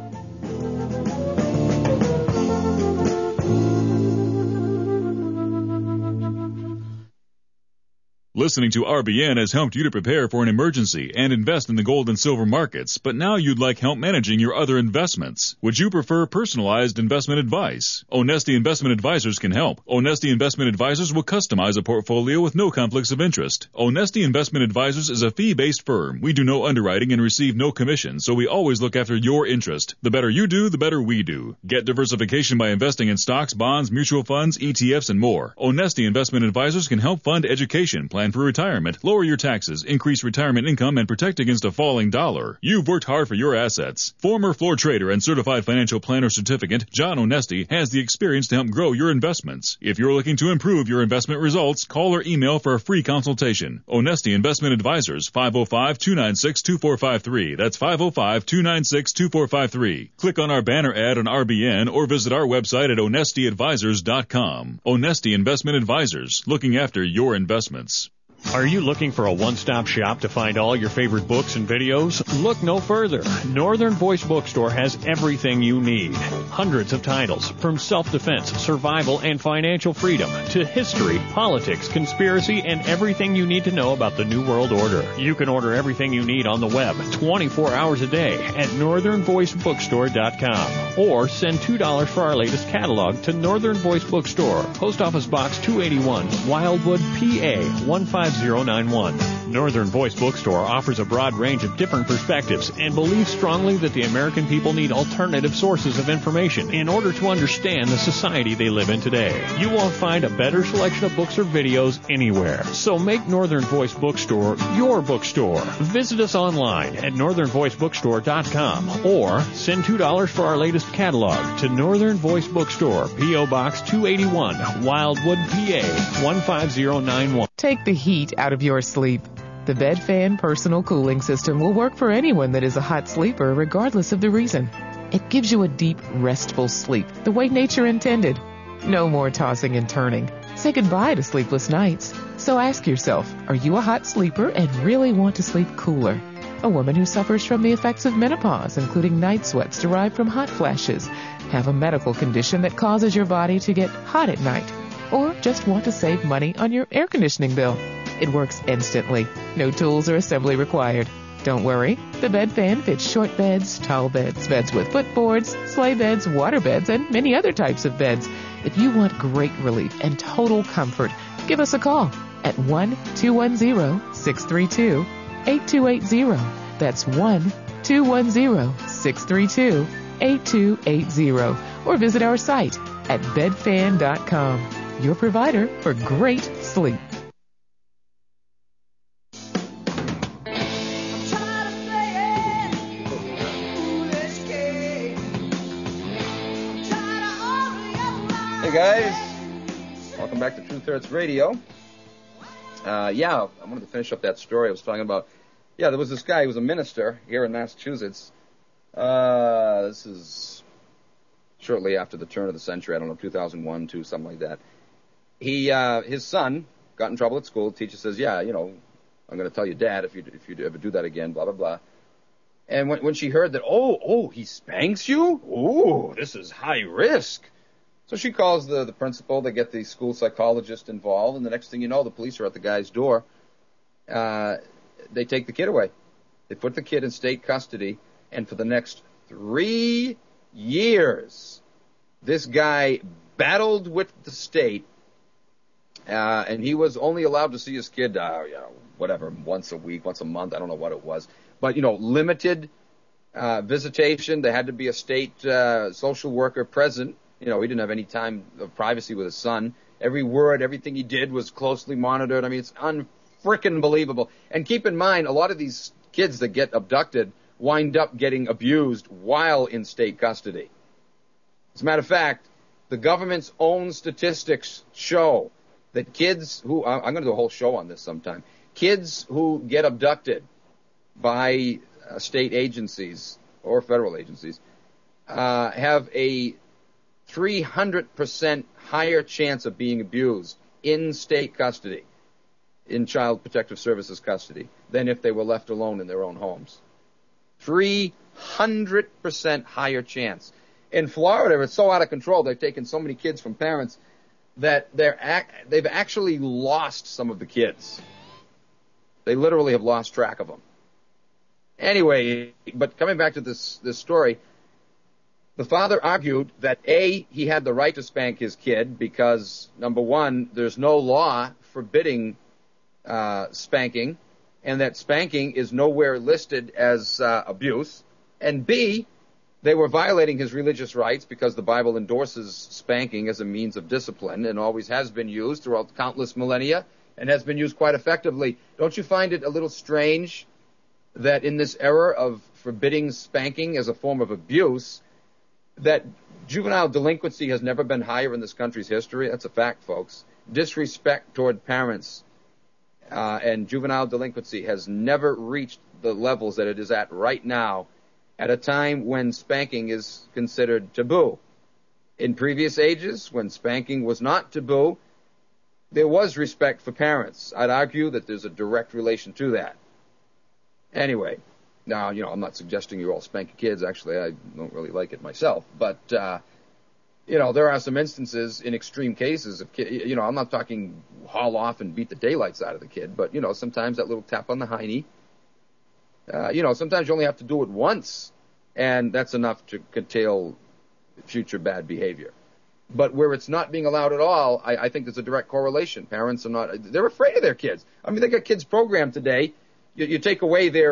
[SPEAKER 6] Listening to RBN has helped you to prepare for an emergency and invest in the gold and silver markets, but now you'd like help managing your other investments. Would you prefer personalized investment advice? Onesti Investment Advisors can help. Onesti Investment Advisors will customize a portfolio with no conflicts of interest. Onesti Investment Advisors is a fee-based firm. We do no underwriting and receive no commission, so we always look after your interest. The better you do, the better we do. Get diversification by investing in stocks, bonds, mutual funds, ETFs, and more. Onesti Investment Advisors can help fund education, plan for retirement, lower your taxes, increase retirement income, and protect against a falling dollar. You've worked hard for your assets. Former floor trader and certified financial planner certificate, John Onesti, has the experience to help grow your investments. If you're looking to improve your investment results, call or email for a free consultation. Onesti Investment Advisors, 505-296-2453. That's 505-296-2453. Click on our banner ad on RBN or visit our website at onestiadvisors.com. Onesti Investment Advisors, looking after your investments.
[SPEAKER 2] Are you looking for a one-stop shop to find all your favorite books and videos? Look no further. Northern Voice Bookstore has everything you need. Hundreds of titles, from self-defense, survival, and financial freedom to history, politics, conspiracy, and everything you need to know about the New World Order. You can order everything you need on the web 24 hours a day at northernvoicebookstore.com or send $2 for our latest catalog to Northern Voice Bookstore, Post Office Box 281, Wildwood, PA 15091. Northern Voice Bookstore offers a broad range of different perspectives and believes strongly that the American people need alternative sources of information in order to understand the society they live in today. You won't find a better selection of books or videos anywhere. So make Northern Voice Bookstore your bookstore. Visit us online at northernvoicebookstore.com or send $2 for our latest catalog to Northern Voice Bookstore, P.O. Box 281, Wildwood, PA 15091.
[SPEAKER 3] Take the heat out of your sleep. The Bed Fan Personal Cooling System will work for anyone that is a hot sleeper, regardless of the reason. It gives you a deep, restful sleep, the way nature intended. No more tossing and turning. Say goodbye to sleepless nights. So ask yourself, are you a hot sleeper and really want to sleep cooler? A woman who suffers from the effects of menopause, including night sweats derived from hot flashes, have a medical condition that causes your body to get hot at night, or just want to save money on your air conditioning bill. It works instantly. No tools or assembly required. Don't worry. The Bed Fan fits short beds, tall beds, beds with footboards, sleigh beds, water beds, and many other types of beds. If you want great relief and total comfort, give us a call at 1-210-632-8280. That's 1-210-632-8280. Or visit our site at bedfan.com. Your provider for great sleep.
[SPEAKER 1] Hey guys, welcome back to Truth Hurts Radio. I wanted to finish up that story I was talking about. Yeah, there was this guy, he was a minister here in Massachusetts. This is shortly after the turn of the century, I don't know, 2001, 2, something like that. His son got in trouble at school. The teacher says, I'm going to tell your dad if you ever do that again, blah, blah, blah. And when she heard that, he spanks you? Ooh, this is high risk. So she calls the principal. They get the school psychologist involved, and the next thing you know, the police are at the guy's door. They take the kid away. They put the kid in state custody, and for the next 3 years, this guy battled with the state and he was only allowed to see his kid, whatever, once a week, once a month. I don't know what it was. But, limited visitation. There had to be a state social worker present. He didn't have any time of privacy with his son. Every word, everything he did was closely monitored. I mean, it's unfrickin' believable. And keep in mind, a lot of these kids that get abducted wind up getting abused while in state custody. As a matter of fact, the government's own statistics show that kids who, I'm going to do a whole show on this sometime, kids who get abducted by state agencies or federal agencies have a 300% higher chance of being abused in state custody, in Child Protective Services custody, than if they were left alone in their own homes. 300% higher chance. In Florida, it's so out of control. They've taken so many kids from parents that they've actually lost some of the kids. They literally have lost track of them. Anyway, but coming back to this story, the father argued that, A, he had the right to spank his kid because, number one, there's no law forbidding spanking, and that spanking is nowhere listed as abuse. And B, they were violating his religious rights because the Bible endorses spanking as a means of discipline and always has been used throughout countless millennia and has been used quite effectively. Don't you find it a little strange that in this era of forbidding spanking as a form of abuse, that juvenile delinquency has never been higher in this country's history? That's a fact, folks. Disrespect toward parents and juvenile delinquency has never reached the levels that it is at right now, at a time when spanking is considered taboo. In previous ages, when spanking was not taboo, there was respect for parents. I'd argue that there's a direct relation to that. Anyway, now, I'm not suggesting you all spank your kids. Actually, I don't really like it myself. But, there are some instances in extreme cases of, I'm not talking haul off and beat the daylights out of the kid, but, sometimes that little tap on the hiney. Sometimes you only have to do it once, and that's enough to curtail future bad behavior. But where it's not being allowed at all, I think there's a direct correlation. Parents are they're afraid of their kids. I mean, they got kids programmed today. You take away their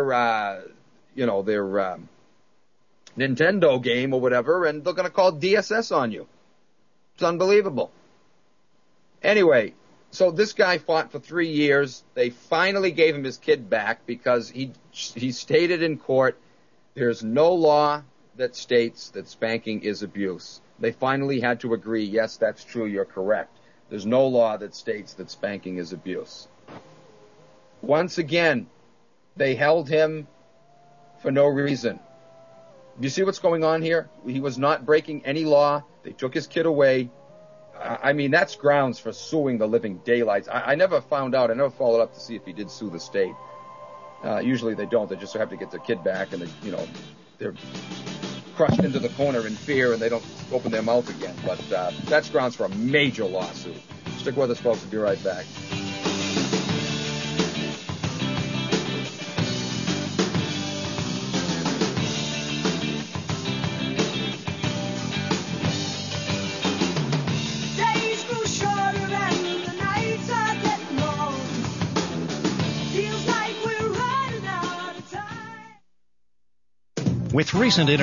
[SPEAKER 1] Nintendo game or whatever, and they're going to call DSS on you. It's unbelievable. Anyway, so this guy fought for 3 years. They finally gave him his kid back because he stated in court there's no law that states that spanking is abuse. They finally had to agree, yes, that's true, you're correct. There's no law that states that spanking is abuse. Once again, they held him for no reason. You see what's going on here? He was not breaking any law. They took his kid away. I mean, that's grounds for suing the living daylights. I never found out. I never followed up to see if he did sue the state. Usually they don't. They just have to get their kid back, and they're crushed into the corner in fear, and they don't open their mouth again. But that's grounds for a major lawsuit. Stick with us, folks. We'll be right back.
[SPEAKER 11] With recent